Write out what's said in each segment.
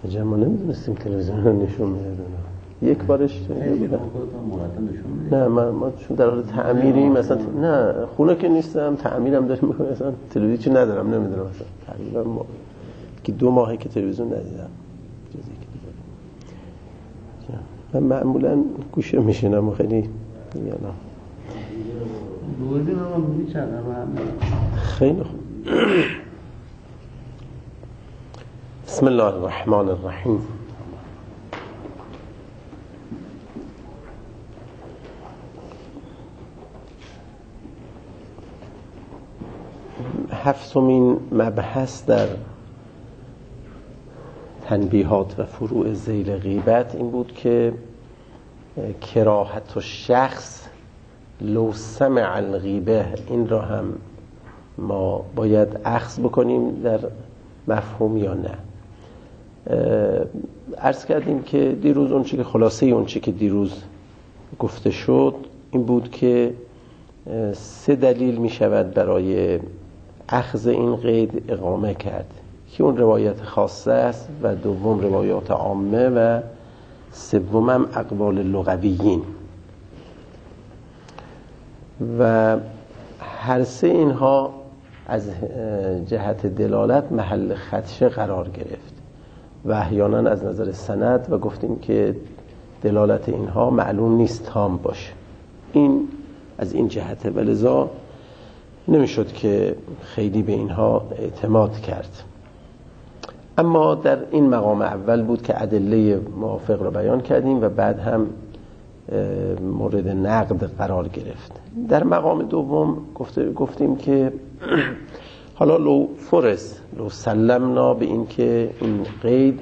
عجب ما نمیدونستیم تلویزیون رو نشون میدن. یک بارش نه ما چون در حال تعمیریم مثلا نه خونه که نیستم تعمیرم داریم میکنم مثلا تلویزیون ندارم نمیدونم مثلا تقریبا که 2 ماهه که تلویزیون ندیدم من معمولا گوشه میشینم و خیلی یا نه خیلی خوب. بسم الله الرحمن الرحیم. هفتمین مبحث در تنبیهات و فروع ذیل غیبت این بود که کراهت الشخص لو سمع الغیبه، این را هم ما باید اخذ بکنیم در مفهوم یا نه. عرض کردیم که دیروز اون چی که خلاصه اون چی که دیروز گفته شد این بود که 3 دلیل می شود برای اخذ این قید اقامه کرد که اون روایت خاصه است و دوم روایات عامه و سومم اقوال لغویین و هر 3 اینها از جهت دلالت محل خدشه قرار گرفت و احیانا از نظر سند و گفتیم که دلالت اینها معلوم نیست تام باشه. این از این جهته و لذا نمیشد که خیلی به اینها اعتماد کرد. اما در این مقام اول بود که ادله موافق را بیان کردیم و بعد هم مورد نقد قرار گرفت. در مقام دوم گفتیم که حالا لو سلمنا به این که این قید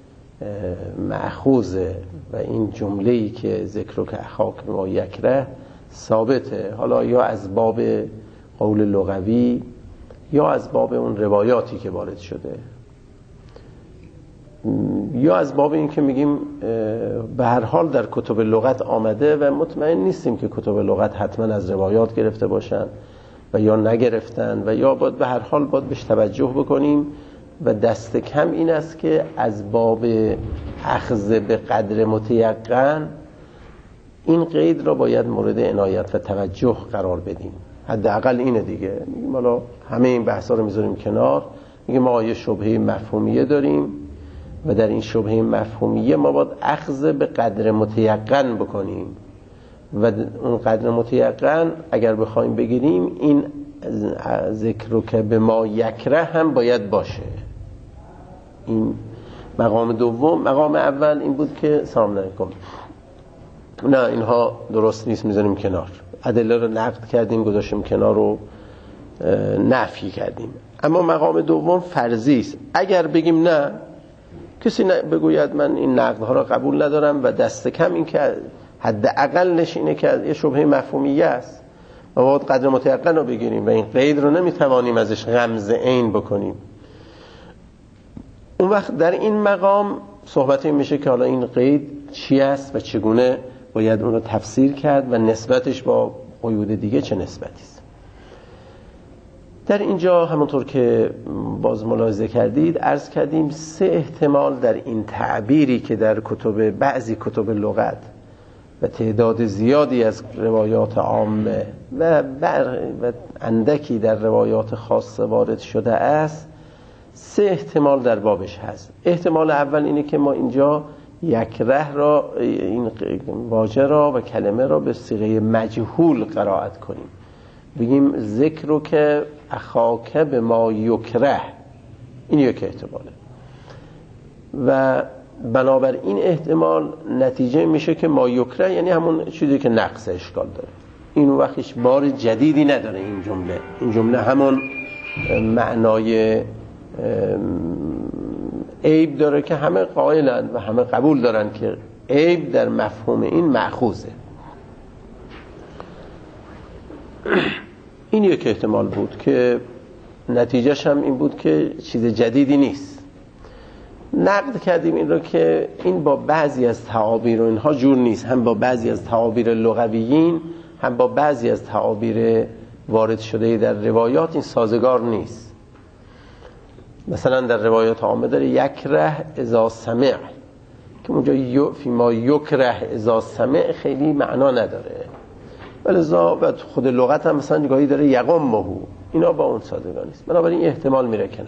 مأخوذه و این جمله‌ای که ذکر که اخاک ما یکره ثابته، حالا یا از باب قول لغوی یا از باب اون روایاتی که وارد شده یا از باب این که میگیم به هر حال در کتب لغت آمده و مطمئن نیستیم که کتب لغت حتما از روایات گرفته باشن و یا نگرفتن و یا باید به هر حال باید بهش توجه بکنیم و دست کم این است که از باب اخذ به قدر متیقن این قید را باید مورد عنایت و توجه قرار بدیم. حداقل اینه دیگه. میگیم حالا همه این بحثا رو میذاریم کنار، میگیم ما یه شبهه مفهومیه داریم و در این شبهه مفهومیه ما باید اخذ به قدر متیقن بکنیم و اون قدر متیقن اگر بخوایم بگیریم این ذکر که به ما یکره هم باید باشه. این مقام دوم. مقام اول این بود که سلام علیکم نه اینها درست نیست میذاریم کنار، ادله رو نقد کردیم گذاشتیم کنار رو نفی کردیم. اما مقام دوم فرضی است. اگر بگیم نه کسی بگوید من این نقدها را قبول ندارم و دست کم این که حداقلش اینه که یه شبهه مفهومیه است و باید قدر متیقن رو بگیریم و این قید رو نمیتوانیم ازش رمز عین بکنیم، اون وقت در این مقام صحبت این میشه که حالا این قید چی است و چگونه باید اون رو تفسیر کرد و نسبتش با قیود دیگه چه نسبتی است. در اینجا همونطور که باز ملاحظه کردید عرض کردیم 3 احتمال در این تعبیری که در بعضی کتب لغت و تعداد زیادی از روایات عامه و اندکی در روایات خاصه وارد شده است 3 احتمال در بابش هست. احتمال اول اینه که ما اینجا یکره را این واژه را و کلمه را به صیغه مجهول قرائت کنیم، بگیم ذکر که اخاک به ما یکره. این یک احتماله و بنابر این احتمال نتیجه میشه که ما یکره یعنی همون چیزی که نقص اشکال داره. این وقتش بار جدیدی نداره. این جمله همون معنای عیب داره که همه قائلند و همه قبول دارن که عیب در مفهوم این مأخوذه. این یک احتمال بود که نتیجهش هم این بود که چیز جدیدی نیست. نقد کردیم این رو که این با بعضی از تعابیر و اینها جور نیست، هم با بعضی از تعابیر لغویین هم با بعضی از تعابیر وارد شده در روایات این سازگار نیست. مثلا در روایات عامه داره یکره اذا سمع، که اونجا فیما یکره اذا سمع خیلی معنا نداره، ولذا و خود لغت هم مثلا گاهی داره یقمه، اینا با اون سادگی نیست، بنابراین این احتمال میره کنار.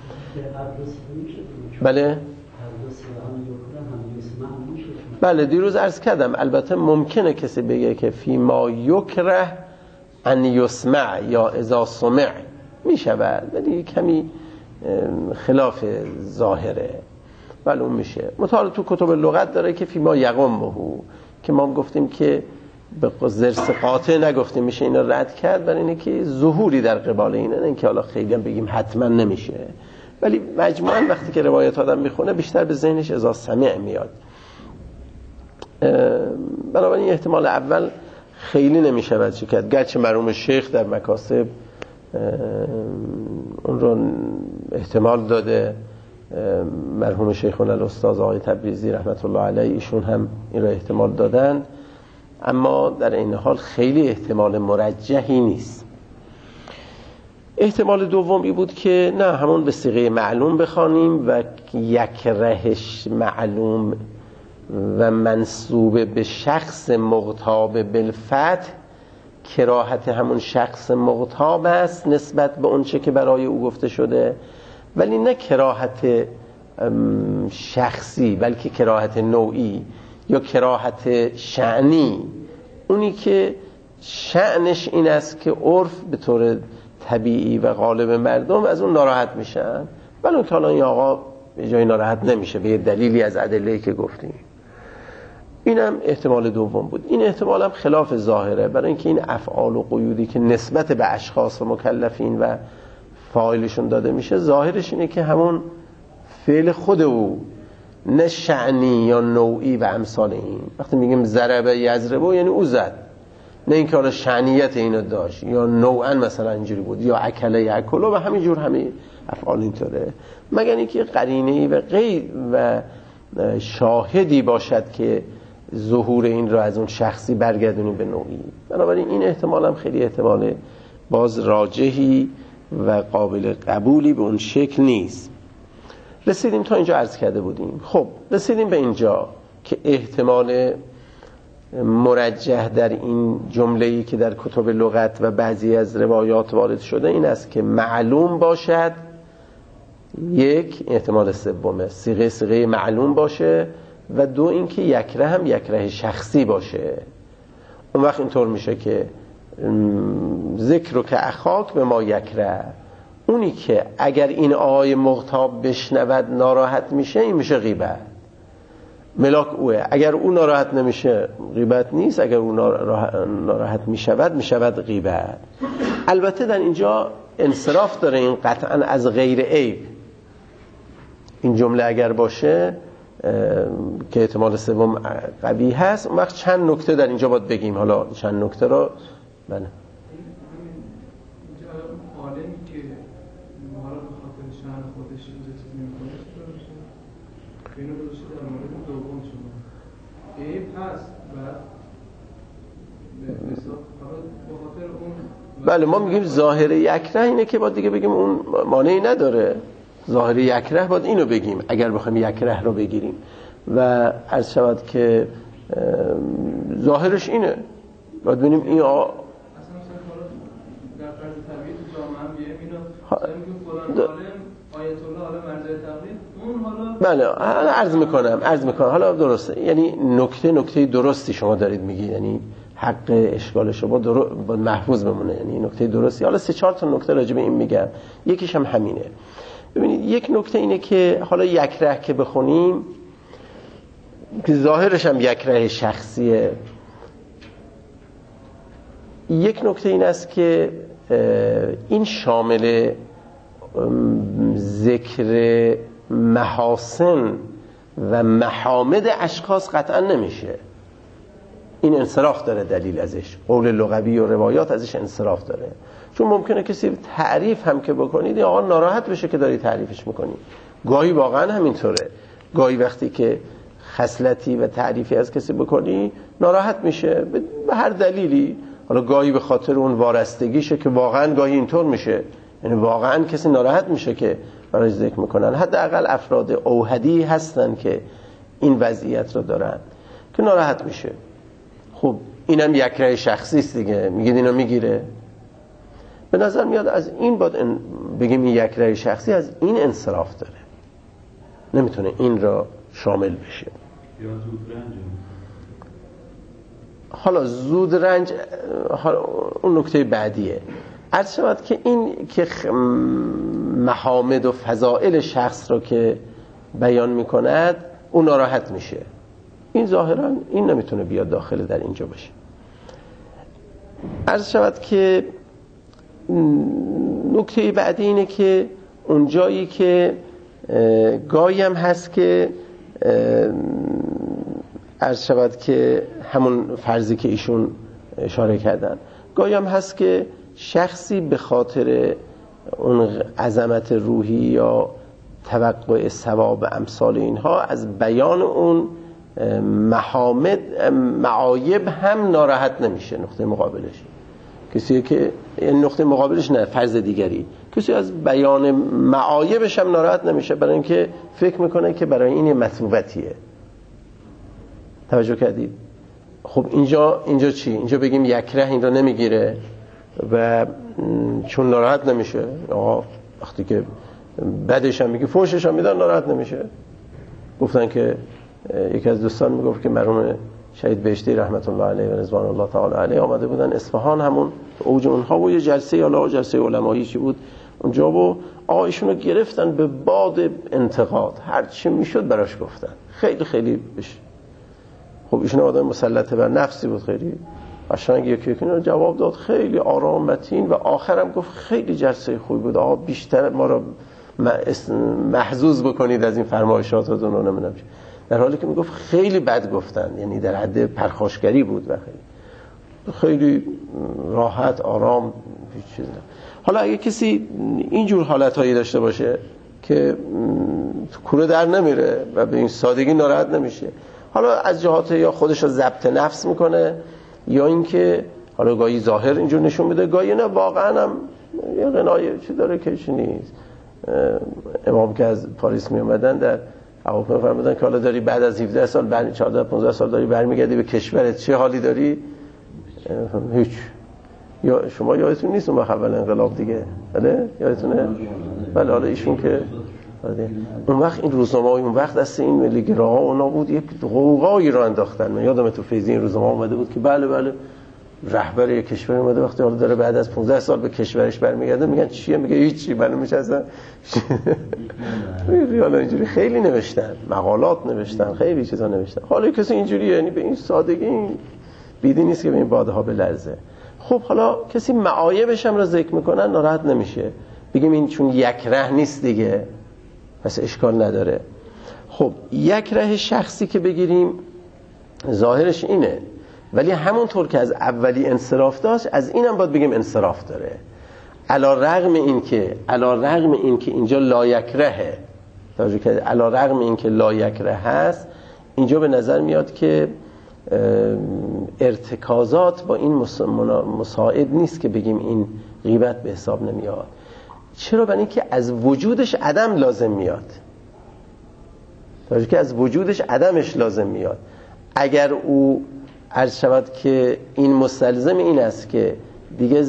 بله دیروز عرض کردم البته ممکنه کسی بگه که فیما یکره ان یسمع یا اذا سمع میشود، ولی کمی خلاف ظاهره، بله اون میشه. مطالعه تو کتب لغت داره که فیما یقمه، که ما گفتیم که به ضرس قاطع نگفتیم، میشه اینا رد کرد، برای اینه که ظهوری در قبال اینه، نه اینکه حالا خیلی هم بگیم حتما نمیشه، ولی مجموعاً وقتی که روایت آدم میخونه بیشتر به ذهنش اذا سمع میاد. بنابراین احتمال اول خیلی نمیشه چی کرد، گرچه مرحوم شیخ در مکاسب اون رو احتمال داده، مرحوم شیخون الاستاذ آقای تبریزی رحمت الله علیه ایشون هم این رو احتمال دادن، اما در این حال خیلی احتمال مرجحی نیست. احتمال دومی بود که نه همون به صیغه معلوم بخوانیم و یک رهش معلوم و منصوب به شخص مغتاب بالفتح، کراهت همون شخص مغتاب است نسبت به اون چه که برای او گفته شده، ولی نه کراهت شخصی بلکه کراهت نوعی یا کراهت شأنی، اونی که شأنش این است که عرف به طور طبیعی و غالب مردم از اون ناراحت میشن، ولی که حالا این آقا به جای ناراحت نمیشه به یه دلیلی از ادله‌ای که گفتیم. اینم احتمال دوم بود. این احتمال هم خلاف ظاهره، برای اینکه این افعال و قیودی که نسبت به اشخاص و مکلفین و فاعلشون داده میشه ظاهرش اینه که همون فعل خود او، نه شأنی یا نوعی و امثال این. وقتی میگیم ضربه یضربه یعنی او زد، نه اینکه حالا شأنیت اینو داشت یا نوعا مثلا اینجوری بود یا اکله یاکل و همینجور همین افعال اینطوره، مگر اینکه قرینه‌ای و غیر و شاهدی باشد که ظهور این را از اون شخصی برگردونیم به نوعی. بنابراین این احتمال هم خیلی احتمال باز راجحی و قابل قبولی به اون شکل نیست. رسیدیم تا اینجا عرض کرده بودیم. خب رسیدیم به اینجا که احتمال مرجح در این جمله‌ای که در کتب لغت و بعضی از روایات وارد شده این است که معلوم باشد، یک احتمال سومه صیغه معلوم باشه، و دو اینکه یکره هم یکره شخصی باشه. اون وقت اینطور میشه که ذکر رو که اخاک به ما یکره، اونی که اگر این آقای مغتاب بشنود ناراحت میشه، این میشه غیبت، ملاک اوه. اگر او ناراحت نمیشه غیبت نیست، اگر او ناراحت میشود غیبت. البته در اینجا انصراف داره این قطعا از غیر عیب، این جمله اگر باشه که احتمال سوم قوی هست، اون وقت چند نکته در اینجا باید بگیم. حالا چند نکته رو بله بله ما میگیم ظاهر یکره اینه که باید دیگه بگیم اون مانعی نداره، ظاهر یکره باید اینو بگیم اگر بخوایم یکره رو بگیریم، و عرض شود که ظاهرش اینه، باید ببینیم این در فرض طبیعی تو جامعه هم بیایم اینو فلان عالم آیت الله عالم مرجع تقلید اون حالا بله عرض میکنم حالا درسته، یعنی نکته درستی شما دارید میگید، یعنی حق اشکال شما با محفوظ بمونه، یعنی نکته درستی. حالا 3-4 تا نکته راجع به این میگم، یکیش هم همینه. ببینید یک نکته اینه که حالا یکره که بخونیم که ظاهرش هم یکره شخصیه، یک نکته این است که این شامل ذکر محاسن و محامد اشخاص قطعا نمیشه. این انصراف داره، دلیل ازش قول لغوی و روایات ازش انصراف داره، چون ممکنه کسی تعریف هم که بکنید یا آقا ناراحت بشه که داری تعریفش میکنی. گاهی واقعا همینطوره، گاهی وقتی که خصلتی و تعریفی از کسی بکنی ناراحت میشه به هر دلیلی، حالا گاهی به خاطر اون وارستگیشه که واقعا گاهی اینطور میشه، یعنی واقعا کسی ناراحت میشه که برای ذکر میکنن. حداقل افراد اوحدی هستن که این وضعیت رو دارن که ناراحت میشه. خب اینم یک رأی شخصی است دیگه، میگید اینو میگیره. به نظر میاد از این باید بگیم این یک رأی شخصی از این انصراف داره، نمیتونه این را شامل بشه. یا زود رنج. حالا زود رنج اون نکته بعدیه. عرض شود که این که محامد و فضائل شخص رو که بیان میکند اون ناراحت میشه، این ظاهرا این نمیتونه بیاد داخل در اینجا باشه. عرض شود که نکته بعدی اینه که اون جایی که گاهی هم هست که عرض شود که همون فرضی که ایشون اشاره کردن، گاهی هم هست که شخصی به خاطر اون عظمت روحی یا توقع ثواب امثال اینها از بیان اون معایب هم ناراحت نمیشه. نقطه مقابلش کسی که نقطه مقابلش نه، فرض دیگری، کسی از بیان معایبش هم ناراحت نمیشه، برای اینکه فکر میکنه که برای این مثوبتیه. توجه کردید؟ خب اینجا چی؟ اینجا بگیم یکره این را نمیگیره و چون ناراحت نمیشه. آقا وقتی که بدش هم میگه فوشش هم میدن ناراحت نمیشه. گفتن که یکی از دوستان میگفت که مرحوم شهید بهشتی رحمت الله علیه و رضوان الله تعالی علیه آمده بودن اصفهان، همون اوج اونها و یه جلسه یا جلسه علمایی چی بود اونجا، و آقا ایشونو گرفتن به باد انتقاد، هر چی میشد براش گفتن، خیلی خیلی بشه. خب ایشون آدم مسلط بر نفسی بود، خیلی قشنگ یکی رو جواب داد، خیلی آرام متین، و آخرم گفت خیلی جلسه خوبی بود آقا، بیشتر ما رو محظوظ بکنید از این فرمایشاتتون رو نمیدونم. در حالی که میگفت خیلی بد گفتن، یعنی در حد پرخاشگری بود و خیلی راحت آرام هیچ چیز نه. حالا اگه کسی اینجور حالتهایی داشته باشه که کوره در نمیره و به این سادگی ناراحت نمیشه، حالا از جهات یا خودش رو ضبط نفس میکنه یا اینکه حالا گاهی ظاهر اینجور نشون میده، گاهی نه واقعا هم یه قنایه چی داره که چی نیست. امام که از پاریس می اومدن در هواپیما فرمودن که حالا داری بعد از 17 سال 14-15 سال داری برمیگردی به کشورت، چه حالی داری؟ هیچ. یا شما یادتون نیست اون وقت اول انقلاب دیگه، بله یادتونه؟ بله حالا ایشون که اون وقت این روزنامه اون وقت دست این ملیگراها اونا بود، یک غوغایی رو انداختن. من یادم تو فیضی این روزنامه اومده بود که بله رهبر یک کشور اومده وقتی حالا داره بعد از 15 سال به کشورش برمیگرده، میگن چیه؟ میگه هیچی. معلومه میشه اصلا حالا اینجوری خیلی نوشتن، مقالات نوشتن، خیلی چیزا نوشتن. حالا کسی اینجوریه، یعنی به این سادگی بیدی نیست که به این بادها بلرزه. خب حالا کسی معایبش هم رو ذکر میکنن ناراحت نمیشه، بگیم این چون یک ره نیست دیگه پس اشکال نداره. خب یک ره شخصی که بگیریم ظاهرش اینه، ولی همونطور که از اولی انصراف داشت از اینم باید بگیم انصراف داره. علی رغم این که اینجا لا یکرهه، توجه کنید، علی رغم این که لا یکره هست، اینجا به نظر میاد که ارتکازات با این مساعد نیست که بگیم این غیبت به حساب نمیاد. چرا؟ برای اینکه از وجودش عدم لازم میاد، توجه که از وجودش عدمش لازم میاد. اگر او عرض شود که این مستلزم این است که دیگه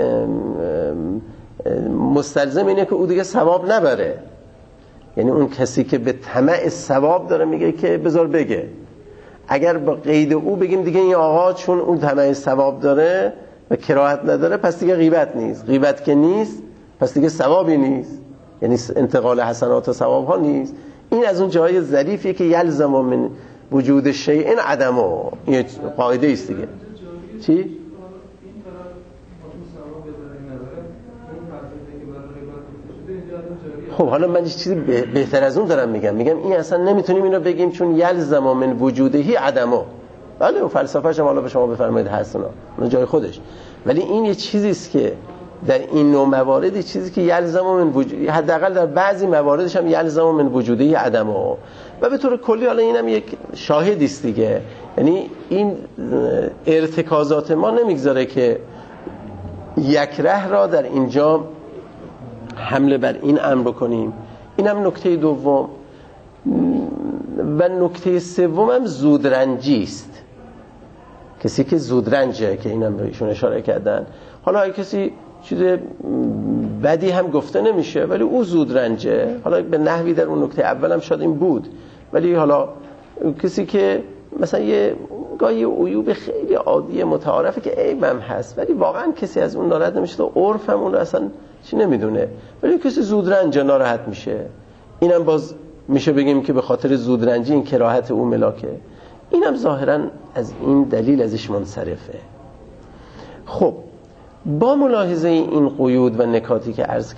مستلزم اینه که او دیگه ثواب نبره، یعنی اون کسی که به طمع ثواب داره میگه که بذار بگه، اگر با قید او بگیم دیگه این آقا چون اون طمع ثواب داره و کراهت نداره پس دیگه غیبت نیست، غیبت که نیست پس دیگه ثوابی نیست، یعنی انتقال حسنات و ثواب ها نیست. این از اون جای ظریفیه که یلزم من وجود شیء عدمه، این قاعده است دیگه. چی؟ خب حالا من چیزی بهتر از اون دارم میگم این اصلا نمیتونیم اینو بگیم چون یلزم من وجودهی عدمه. بله و فلسفه‌اش هم حالا به شما بفرمایید هستنا اون جای خودش، ولی این یه چیزی است که در این نوع موارد چیزی که یلزم من وجود، حداقل در بعضی مواردش هم یلزم من وجودهی عدمه، و به طور کلی حالا اینم یک شاهدی است دیگه. یعنی این ارتکازات ما نمیگذاره که یک ره را در اینجا حمله بر این امر بکنیم اینم نکته دوم. و نکته سوم هم زودرنجی است. کسی که زودرنجه که اینم بهشون اشاره کردن، حالا اگه کسی چیز بدی هم گفته نمیشه ولی او زودرنجه، حالا به نحوی در اون نکته اول هم شاید این بود، ولی حالا کسی که مثلا یه گاهی عیوب خیلی عادی متعارفه که عیبم هست ولی واقعا کسی از اون ناراحت نمیشه، تو عرف هم اون اصلا چی نمیدونه، ولی کسی زودرنجه ناراحت میشه، اینم باز میشه بگیم که به خاطر زودرنجی این کراهت او ملاکه، اینم ظاهرا از این دلیل ازش منصرفه. خب با ملاحظه این قیود و نکاتی که عرض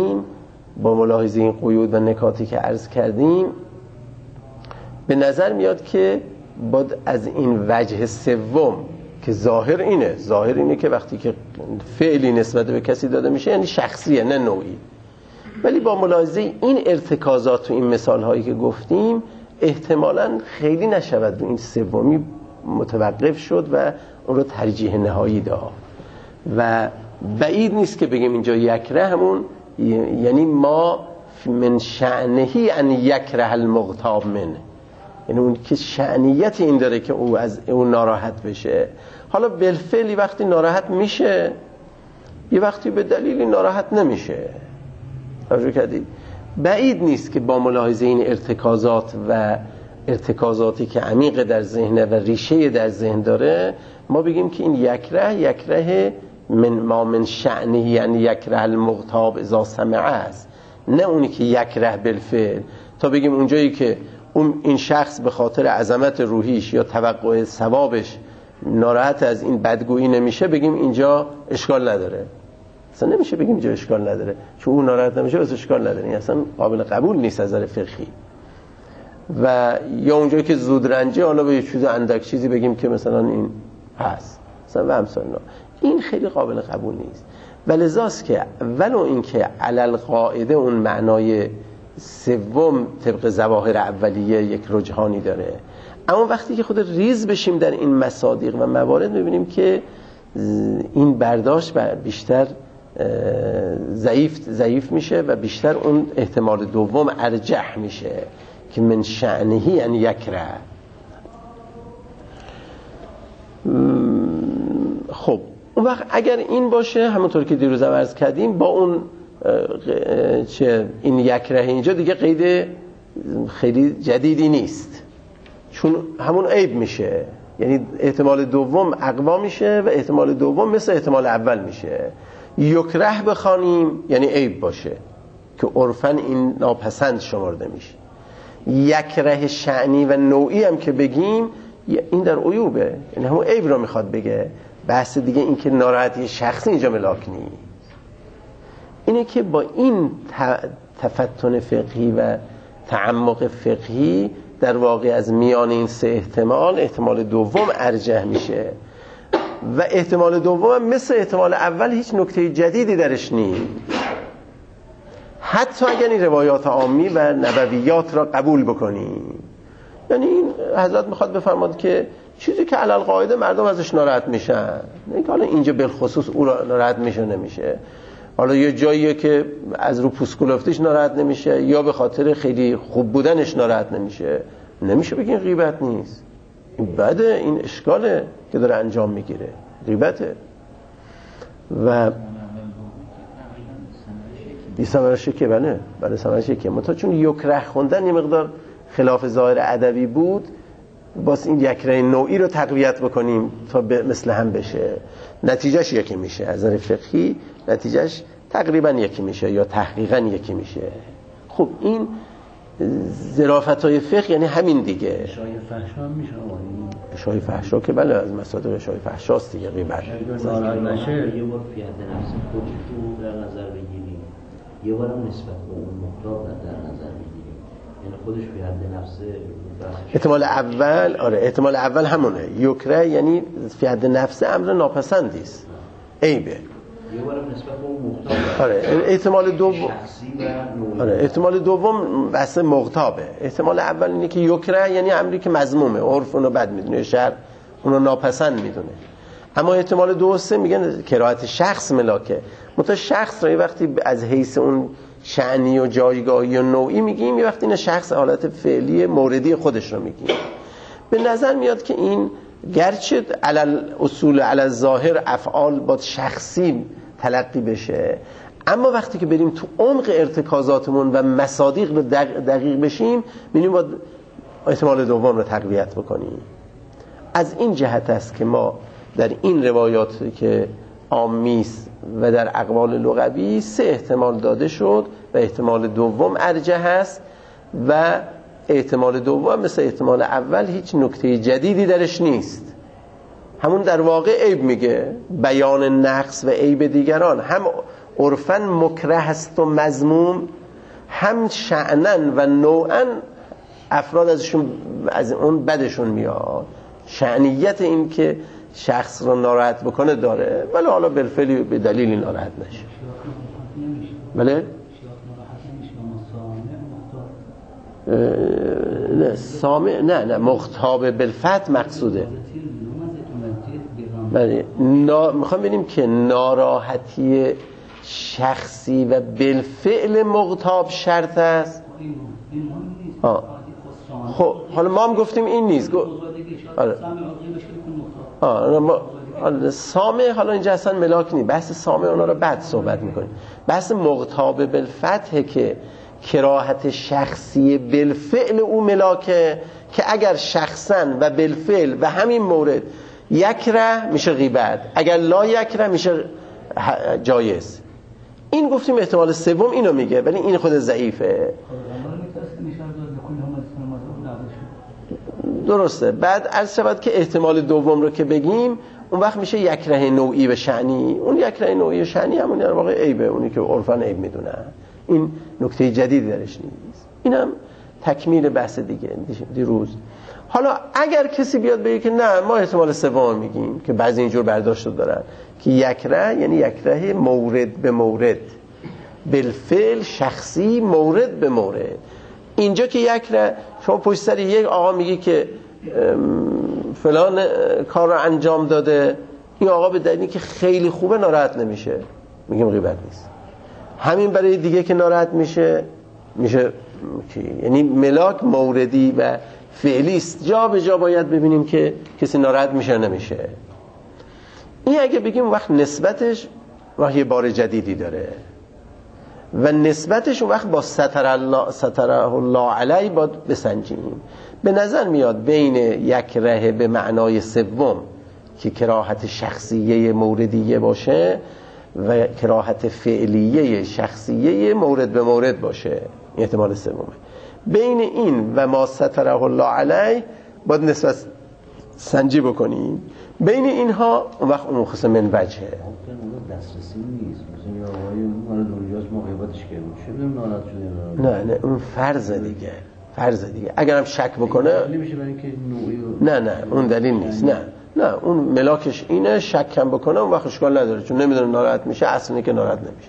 کردیم به نظر میاد که باید از این وجه سوم که ظاهر اینه که وقتی که فعلی نسبت به کسی داده میشه یعنی شخصیه نه نوعی، ولی با ملاحظه این ارتکازات و این مثال هایی که گفتیم احتمالاً خیلی نشود رو این سومی متوقف شد و اون رو ترجیح نهایی داد و بعید نیست که بگیم اینجا یکره همون یعنی ما من شأنهی ان یکره المغتاب منه، یعنی اون که شأنیت این داره که او از اون ناراحت بشه. حالا بالفعلی وقتی ناراحت میشه یه وقتی به دلیلی ناراحت نمیشه. توجه کردید؟ بعید نیست که با ملاحظه این ارتکازات و ارتکازاتی که عمیق در ذهن و ریشه در ذهن داره ما بگیم که این یکره من شأنه یعنی یکره المغتاب اذا سمع است، نه اونی که یکره بالفعل تا بگیم اونجایی که این شخص به خاطر عظمت روحیش یا توقع ثوابش ناراحت از این بدگویی نمیشه بگیم اینجا اشکال نداره. اصلا نمیشه بگیم اینجا اشکال نداره، چون اون ناراحت نمیشه بس اشکال نداره، این اصلا قابل قبول نیست از نظر فقهی. و یا اونجایی که زودرنجه حالا به یه چیز اندک چیزی بگیم که مثلا این هست مثلا و امثال این خیلی قابل قبول نیست. ولذاست که ولو این که علل قاعده اون معنای سوم طبق ظواهر اولیه یک رجحانی داره، اما وقتی که خود ریز بشیم در این مصادیق و موارد میبینیم که این برداشت بیشتر ضعیف میشه و بیشتر اون احتمال دوم ارجح میشه که من شأنهی ان یکره. خب اون وقت اگر این باشه همونطور که دیروز هم عرض کردیم با اون این یکره اینجا دیگه قید خیلی جدیدی نیست، چون همون عیب میشه، یعنی احتمال دوم اقوا میشه و احتمال دوم مثل احتمال اول میشه. یکره بخوانیم یعنی عیب باشه که عرفاً این ناپسند شمرده میشه. یکره شأنی و نوعی هم که بگیم این در عیوبه، یعنی همون عیب رو میخواد بگه. بحث دیگه این که ناراحتی شخصی اینجا ملاک نیست، اینه که با این تفتن فقهی و تعمق فقهی در واقع از میان این سه احتمال دوم ارجح میشه و احتمال دوم مثل احتمال اول هیچ نکته جدیدی درش نیست، حتی اگر این روایات عامی و نبویات را قبول بکنیم. یعنی این حضرت میخواد بفرماد که چیزی که علل قاعده مردم ازش ناراحت میشن، نه که حالا اینجا بالخصوص او را ناراحت میشه نمیشه، حالا یه جاییه که از رو پوسکولفتیش ناراحت نمیشه یا به خاطر خیلی خوب بودنش ناراحت نمیشه بگین غیبت نیست، این بده، این اشکاله که داره انجام میگیره، غیبته. و این ثمرش که بله ثمرش که منتها چون یکره خوندن یه مقدار خلاف ظاهر ادبی بود، باز این یکره نوعی رو تقویت بکنیم تا مثل هم بشه، نتیجهش یکی میشه، از نظر فقهی نتیجهش تقریبا یکی میشه یا تحقیقا یکی میشه. خب این ظرافت‌های فقه یعنی همین دیگه. اشاعه فحشا میشه اشاعه فحشا که بله از مصادر اشاعه فحشاست دیگه، غیبت. یه بار فی حد نفس خودش رو در نظر بگیریم، یه بارم نسبت به اون محتاط در نظر بگیریم، یعنی خودش فی حد نفس احتمال اول احتمال اول همونه، یکره یعنی فی حد نفس امر ناپسندی است، عیبه. یه بارم نسبت به اون محتاط احتمال دوم بحث مغتابه. احتمال اول اینه که یکره یعنی امری که مذمومه، عرف اونو بد میدونه، شرع اونو ناپسند میدونه. اما احتمال دو و سه میگن کراهت شخص ملاکه، منتها شخص را وقتی از حیث اون شأنی و جایگاهی و نوعی میگیم، یه وقت این شخص حالت فعلی موردی خودش رو میگیم. به نظر میاد که این گرچه علل اصول علل ظاهر افعال با شخصی تلقی بشه، اما وقتی که بریم تو عمق ارتکازاتمون و مصادیق رو دقیق بشیم، می‌بینیم باید احتمال دوم رو تقویت بکنیم. از این جهت است که ما در این روایاتی که عامیست و در اقوال لغوی 3 احتمال داده شد و احتمال دوم ارجح است و احتمال دوم مثل احتمال اول هیچ نکته جدیدی درش نیست، همون در واقع عیب میگه، بیان نقص و عیب دیگران هم عرفاً مکره است و مذموم، هم شأناً و نوعاً افراد از اون بدشون میاد. شأنیت این که شخص رو ناراحت بکنه داره، ولی حالا بالفعل به دلیلی ناراحت نشه. بله؟ نه سامع نه مخاطب بالفتح مقصوده. بله میخوام ببینیم که ناراحتی شخصی و بالفعل مغتاب شرط است. خب حالا ما هم گفتیم این نیست. سامع حالا اینجا اصلا ملاک نیست، بحث سامع اونا رو بعد صحبت میکنیم. بحث مغتاب بالفتح که کراهت شخصی بالفعل او ملاکه، که اگر شخصا و بالفعل و همین مورد یکره میشه غیبت، اگر لا یکره میشه جایز. این گفتیم احتمال سوم اینو میگه، ولی این خود ضعیفه. درسته. بعد عرض شود که احتمال دوم رو که بگیم اون وقت میشه یکره نوعی و شأنی. اون یکره نوعی و شأنی همون در واقع عیبه، اونی که عرفاً عیب میدونن. این نکته جدیدی درش نیست. اینم تکمیل بحث دیروز. حالا اگر کسی بیاد بگه که نه ما احتمال سوم میگیم، که بعضی اینجور برداشت دارن که یکره یعنی یکره مورد به مورد، بالفعل شخصی مورد به مورد. اینجا که یکره شما پشت سر یک آقا میگی که فلان کار رو انجام داده، این آقا به دلیلی که خیلی خوبه ناراحت نمیشه، میگیم غیبت نیست. همین برای دیگه که ناراحت میشه یعنی ملاک موردی و فعلی است. جا به جا باید ببینیم که کسی ناراحت میشه نمیشه. این اگه بگیم وقت نسبتش وقت بار جدیدی داره و نسبتش وقت با ستره الله علی باید بسنجیم. به نظر میاد بین یکره به معنای سوم که کراهت شخصیه موردیه باشه و کراهت فعلیه شخصیه مورد به مورد باشه، احتمال سومه. بین این و ما ستره الله علی باید نسبت سنجی بکنیم. بین اینها اون وقت اون خصوص من وجهه. دسترسی نیست. مثلا یه آقایی مال دنیاست موقعیتش که چه بدونم ناراحت شده. نه اون فرض دیگه. اگرم شک بکنه نمیشه برای اینکه نه اون دلیل نیست. نه اون ملاکش اینه، شک کم بکنه اون وقت اشکال نداره، چون نمیدونه ناراحت میشه، اصلا که ناراحت نمیشه.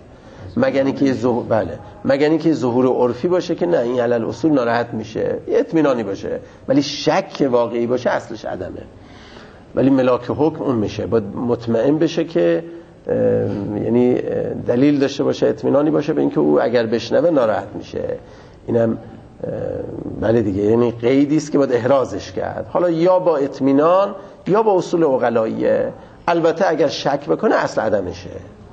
مگر اینکه ظهور عرفی باشه که نه این علل اصول ناراحت میشه، اطمینانی باشه، ولی شک واقعی باشه اصلش عدمه. ولی ملاک حکم اون میشه، باید مطمئن بشه که یعنی دلیل داشته باشه، اطمینانی باشه به اینکه او اگر بشنوه ناراحت میشه. اینم بله دیگه، یعنی قیدی است که باید احرازش کرد، حالا یا با اطمینان یا با اصول عقلاییه. البته اگر شک بکنه اصل عدمشه.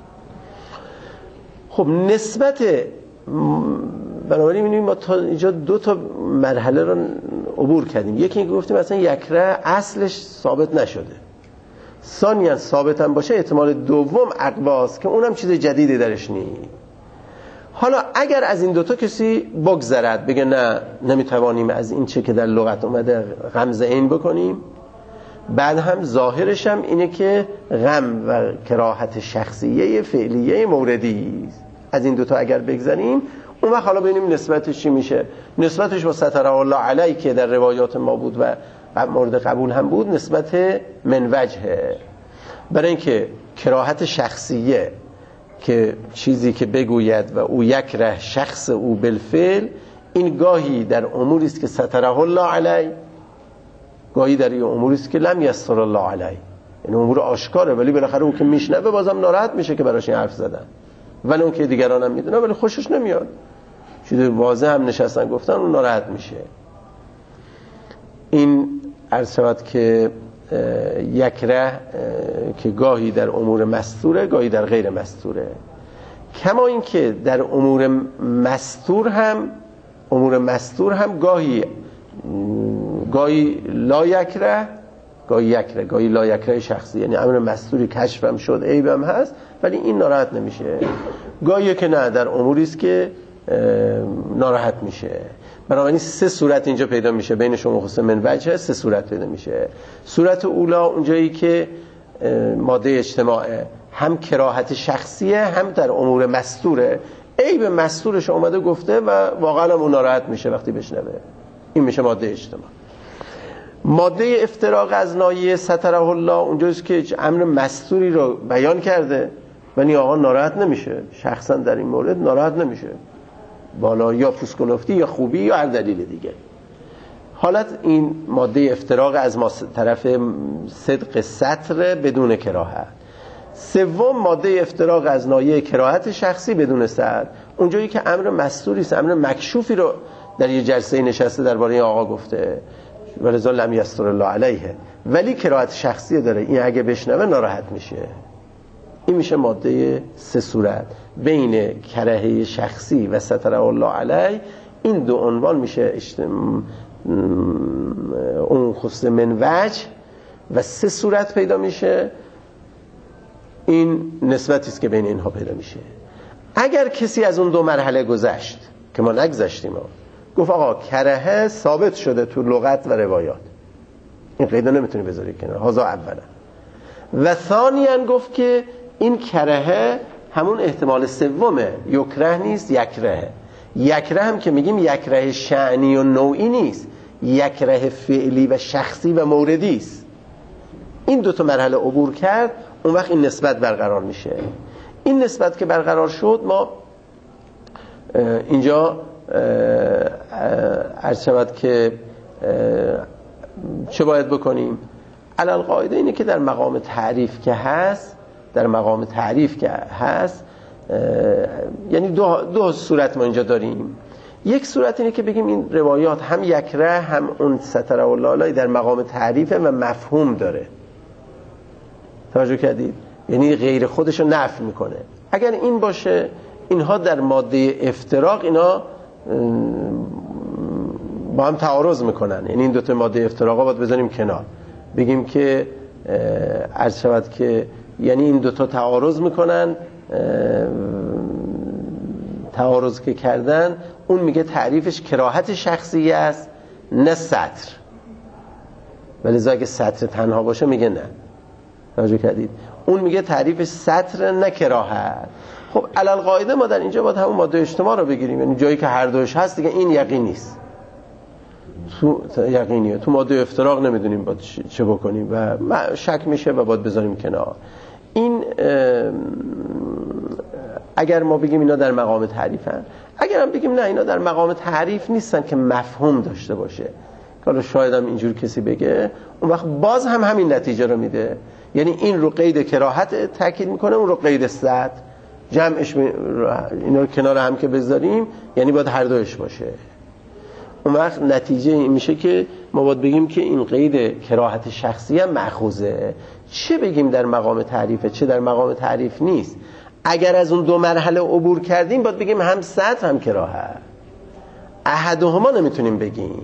خب نسبت بنابراین می‌بینیم ما تا اینجا 2 تا مرحله رو عبور کردیم. یکی اینکه گفتیم مثلا یکره اصلش ثابت نشده، ثانیاً ثابت هم باشه احتمال دوم اقواست که اونم چیز جدیدی درش نیست. حالا اگر از این 2 تا کسی بگذرد، بگه نه نمیتوانیم از این چه که در لغت اومده غمز عین بکنیم، بعد هم ظاهرش هم اینه که غم و کراهت شخصیه فعلیه موردی است، از این 2 تا اگر بگذریم اون وقت حالا ببینیم نسبتش چی میشه. نسبتش با ستره الله علی که در روایات ما بود و مورد قبول هم بود نسبت من وجهه. برای اینکه کراهت شخصیه که چیزی که بگوید و او یکره شخص او بالفعل، این گاهی در اموری است که ستره الله علی، گاهی در این اموری است که لم یستر الله علی، این امور آشکاره، ولی بالاخره او که میشنوه بازم ناراحت میشه که براش این حرف زدن. ولی اون که دیگران هم میدونه ولی خوشش نمیاد، چیز واضح هم نشستن گفتن، اون ناراحت میشه. این عرض شود که یکره که گاهی در امور مستوره گاهی در غیر مستوره، کما این که در امور مستور هم گاهی لا یکره گاهی یکره، گاهی لا یکره شخصی، یعنی امر مستوری کشفم شد عیبم هست ولی این ناراحت نمیشه. گاهی که نه، در اموری است که ناراحت میشه. بنابراین 3 صورت اینجا پیدا میشه، بین شما خصوص من وجه 3 صورت پیدا میشه. صورت اولا اونجایی که ماده اجتماعه، هم کراهت شخصیه هم در امور مستوره، عیب مستورش اومده گفته و واقعا هم اون ناراحت میشه وقتی بشنوه. این میشه ماده اجتماع. ماده افتراق از نایه ستره الله اونجاست که امر مستوری رو بیان کرده ولی آقا ناراحت نمیشه، شخصا در این مورد ناراحت نمیشه، بالا یا پوسکلفتی یا خوبی یا هر دلیل دیگه. حالت این ماده افتراق از طرف صدق سطر بدون کراهت. سوم ماده افتراق از نایه کراهت شخصی بدون سطر، اونجایی که امر مستوری است، امر مکشوفی رو در یه جلسه نشسته درباره آقا گفته ولذا لم یستر الله علیه، ولی کراهت شخصی داره، این اگه بشنوه ناراحت میشه. این میشه ماده 3 صورت بین کرهه شخصی و ستر الله علیه. این 2 عنوان میشه اون خصوص من وجه و 3 صورت پیدا میشه. این نسبتی است که بین اینها پیدا میشه. اگر کسی از اون 2 مرحله گذشت که ما نگذشتیم، گفت آقا کرهه ثابت شده تو لغت و روایات، این قیدا نمیتونی بذاری کنار، هذا اولا. و ثانیاً گفت که این کرهه همون احتمال سومه، یکره نیست یکره. یکره هم که میگیم یکره شأنی و نوعی نیست، یکره فعلی و شخصی و موردی است. این 2 مرحله عبور کرد، اون وقت این نسبت برقرار میشه. این نسبت که برقرار شد، ما اینجا عرض شود که چه باید بکنیم؟ علل قاعده اینه که در مقام تعریف که هست یعنی دو صورت ما اینجا داریم. یک صورت اینه که بگیم این روایات هم یکره هم اون ستره الله در مقام تعریفه و مفهوم داره. توجه کردید؟ یعنی غیر خودشو نفی میکنه. اگر این باشه، اینها در ماده افتراق اینا با هم تعارض میکنن، یعنی این 2 ماده افتراقا باید بذاریم کنار، بگیم که عرض شود که یعنی این 2 تعارض میکنن. تعارض که کردن، اون میگه تعریفش کراهت شخصی است نه سطر، ولی اگه سطر تنها باشه میگه نه. توجه کردید؟ اون میگه تعریفش سطر نه کراهت. خب علل قاعده ما در اینجا باید همون ماده اجتماع رو بگیریم، یعنی جایی که هر دوش هست دیگه این یقین نیست، تو یقینیه. تو ماده افتراق نمیدونیم باید چه بکنیم و شک میشه و باید بذاریم کنار. این اگر ما بگیم اینا در مقام تعریفن، اگر هم بگیم نه اینا در مقام تعریف نیستن که مفهوم داشته باشه، حالا شاید هم اینجور کسی بگه، اون وقت باز هم همین نتیجه رو میده. یعنی این رو قید کراهت تاکید میکنه، اون رو قید سطر، جمعش اینا رو کنار هم که بذاریم یعنی باید هر دوش باشه. اون وقت نتیجه این میشه که ما باید بگیم که این قید کراهت شخصی هم مأخوذه. چه بگیم در مقام تعریفه چه در مقام تعریف نیست. اگر از اون 2 مرحله عبور کردیم باید بگیم هم سطر هم کراهت، احدهما نمیتونیم بگیم،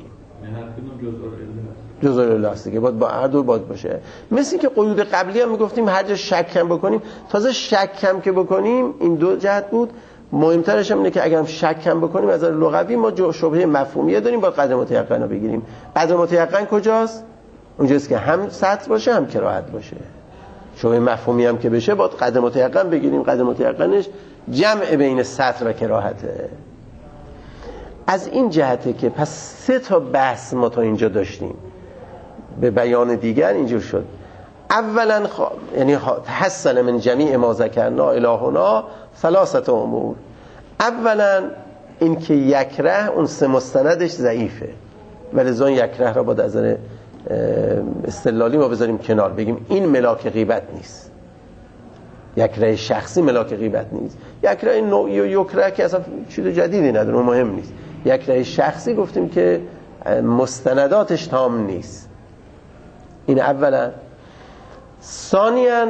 جزء العله است دیگه، باید با هر دو باید باشه. مثل این که قیود قبلی هم میگفتیم هر جا شک کم بکنیم، تازه شک کم که بکنیم این 2 جهت بود. مهمترش هم اینه که اگر هم شک کم بکنیم از نظر لغوی ما شبهه مفهومیه داریم، با قدر متیقن رو بگیریم. قدر متیقن کجاست؟ اونجاست که هم سطر باشه هم کراهت باشه. شبهه مفهومی هم که بشه باید قدر متیقن بگیریم، قدر متیقنش جمع بین سطر و کراهته. از این جهته که پس 3 بحث ما تا اینجا داشتیم. به بیان دیگر اینجور شد. اولا یعنی تحصل من جمیع ما ذکرنا الهنا 3 امور. اولا این که یکره اون 3 مستندش ضعیفه، ولذا یکره را باید از نظر استدلالی ما بذاریم کنار، بگیم این ملاک غیبت نیست. یکره شخصی ملاک غیبت نیست. یکره نوعی و یکره که اصلا چیز جدیدی نداره، مهم نیست. یکره شخصی گفتیم که مستنداتش تام نیست. این اولا. ثانیاً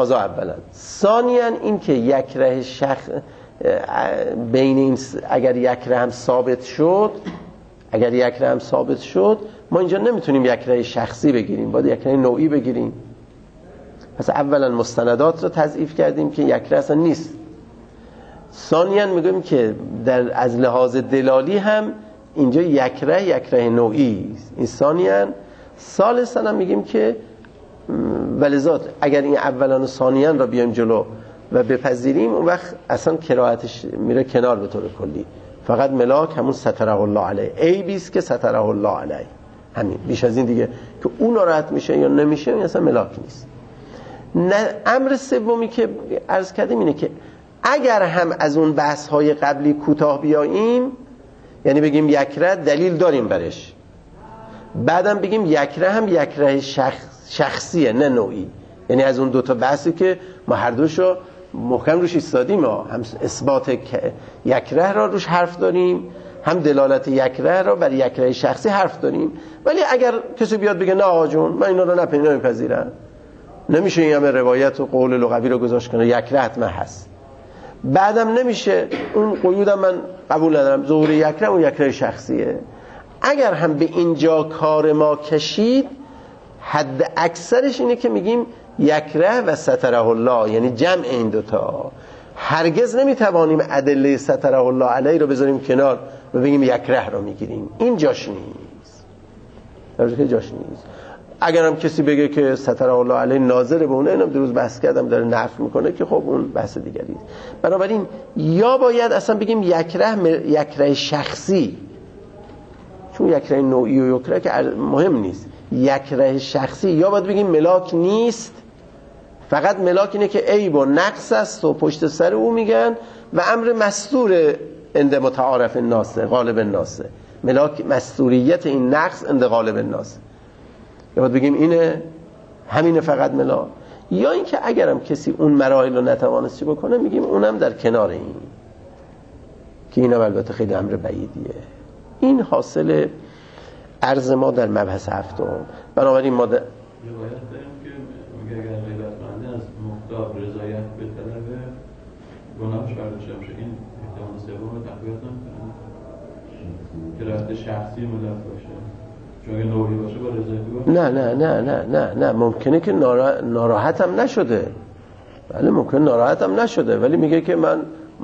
این که یکره بین این اگر یکره هم ثابت شد ما اینجا نمیتونیم یکره شخصی بگیریم، باید یکره نوعی بگیریم. پس اولا مستندات رو تضعیف کردیم که یکره اصلا نیست. ثانیاً میگیم که از لحاظ دلالی هم اینجا یکره نوعی است. این ثانیاً. ثالثاً هم میگیم که ولذات اگر این اولا و ثانیاً را بیایم جلو و بپذیریم اون وقت اصلا قرائتش میره کنار به طور کلی. فقط ملاک همون ستره الله علیه، عیبیست که ستره الله علیه، همین. بیش از این دیگه که اون ناراحت میشه یا نمیشه این اصلا ملاک نیست. امر سومی که عرض کردیم اینه که اگر هم از اون بحث های قبلی کوتاه بیاییم، یعنی بگیم یکره دلیل داریم برش، بعدم بگیم یکره هم یکره شخصیه نه نوعی، یعنی از اون دوتا بحثی که ما هر دوشو محکم روش ایستادیم، هم اثبات یکره را روش حرف داریم، هم دلالت یکره را بر یکره شخصی حرف داریم. ولی اگر کسی بیاد بگه نه آقا جون من اینا رو نمیپذیرم، نمیشه این همه روایت و قول لغوی رو گذاشت کنه، یکره حتما هست. بعدم نمیشه اون قیودم من قبول ندارم، ظهور یکره اون یکره شخصیه. اگر هم به اینجا کار ما کشید، حد اکثرش اینه که میگیم یکره و ستره الله، یعنی جمع این دوتا. هرگز نمیتوانیم ادله ستره الله علیه رو بذاریم کنار و بگیم یکره رو میگیریم. این جاش نیست، جاش نیست. اگر هم کسی بگه که ستره الله علیه ناظر به اونه، اینم دیروز بحث کردم داره نفی میکنه که خب اون بحث دیگری. بنابراین یا باید اصلا بگیم یکره شخصی، چون یکره نوعی و یکره که مهم نیست، یکره شخصی، یا باید بگیم ملاک نیست، فقط ملاک اینه که عیب و نقص است و پشت سر او میگن و امر مستور عند متعارف الناس، غالب الناس، ملاک مستوریت این نقص عند غالب الناس. یا باید بگیم اینه، همینه فقط ملاک. یا اینکه اگرم کسی اون مراحل رو نتوانست چی بکنه، میگیم اونم در کنار این، که اینم البته خیلی امر بعیدیه. این حاصل عرض ما در مبحث هفتم. بنابراین ما روایت داریم که میگه اگر غیبت کننده از مختار رضایت به طلب گناهش برداشته میشه، این احتمال سوم رو تقویت نمیکنه که رفت شخصی ملف باشه، چون اگه نوعی باشه با رضایت باشه. نه ممکنه که ناراحت هم نشده، بله ممکنه ناراحت هم نشده، ولی میگه که من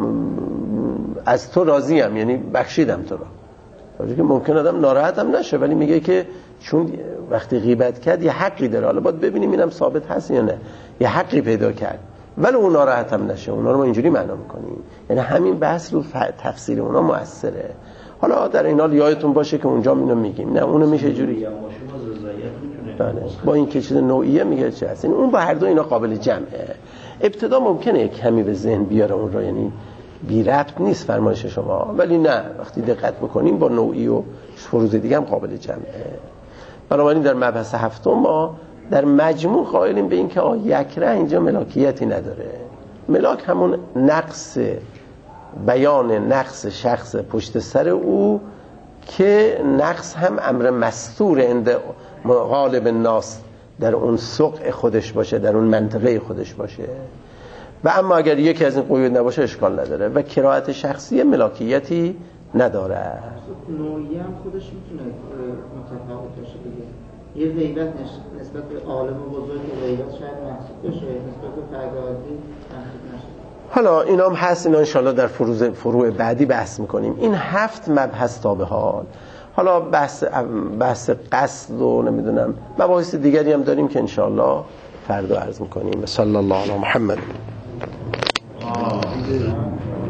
از تو راضیم، یعنی بخشیدم تو را. که ممکن آدم ناراحت هم نشه، ولی میگه که چون وقتی غیبت کرد یه حقی داره، حالا باید ببینیم اینم ثابت هست یا نه، یه حقی پیدا کرد ولی اون ناراحت هم نشه. اونا رو ما اینجوری معنا میکنیم، یعنی همین بحث رو تفسیر اونا موثره. حالا در این حال یادتون باشه که اونجا اینو میگیم، نه اونو میشه جوری بله. با این که چیز نوعیه میگه چه هست، اون با هر دو اینا قابل جمعه. ابتدا ممکنه کمی به ذهن بیاره اون رو، یعنی بی ربط نیست فرمایش شما، ولی نه وقتی دقت بکنیم با نوعی و فروض دیگه هم قابل جمعه. بنابراین در مبحث هفتم ما در مجموع قائلیم به این که یکره اینجا ملاکیتی نداره. ملاک همون نقص، بیان نقص شخص پشت سر او، که نقص هم امر مستور عند غالب الناس در اون سقع خودش باشه، در اون منطقه خودش باشه. و اما اگر یکی از این قیود نباشه اشکال نداره و قرائت شخصی ملاکیتی نداره. نوعی هم خودش میتونه متفاوت باشه دیگه. یه غیبت نسبت به عالم بزرگ غیبت شاید محسوب بشه، نسبت به فرد عادی محسوب نشه. حالا اینا هم هست، اینا انشالله در فروع بعدی بحث میکنیم. این 7 مبحث تا به حال. حالا بحث قصد و نمیدونم مباحث دیگری هم داریم که انشالله فردا عرض میکنیم. صلی الله علی محمد.